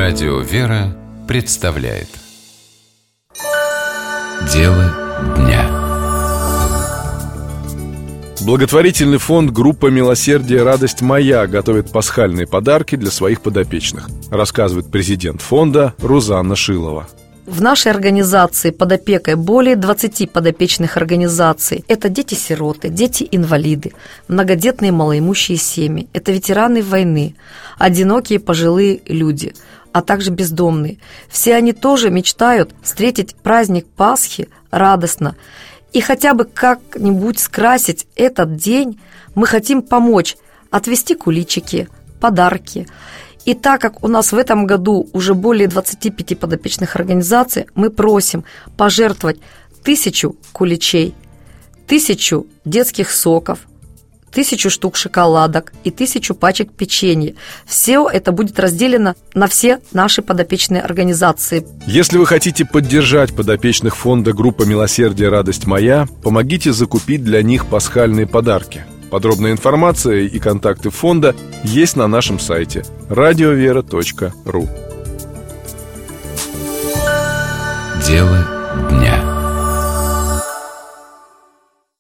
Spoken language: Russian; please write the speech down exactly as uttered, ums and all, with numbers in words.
Радио «Вера» представляет Дело дня. Благотворительный фонд «Группа милосердия. Радость моя» готовит пасхальные подарки для своих подопечных, рассказывает президент фонда Рузанна Шилова. В нашей организации под опекой более двадцати подопечных организаций. Это дети-сироты, дети-инвалиды, многодетные малоимущие семьи, это ветераны войны, одинокие пожилые люди, а также бездомные. Все они тоже мечтают встретить праздник Пасхи радостно. И хотя бы как-нибудь скрасить этот день, мы хотим помочь отвезти куличики, подарки. И так как у нас в этом году уже более двадцати пяти подопечных организаций, мы просим пожертвовать тысячу куличей, тысячу детских соков, тысячу штук шоколадок и тысячу пачек печенья. Все это будет разделено на все наши подопечные организации. Если вы хотите поддержать подопечных фонда «Группа милосердия. Радость моя», помогите закупить для них пасхальные подарки. Подробная информация и контакты фонда есть на нашем сайте радиовера точка ру. Дело дня.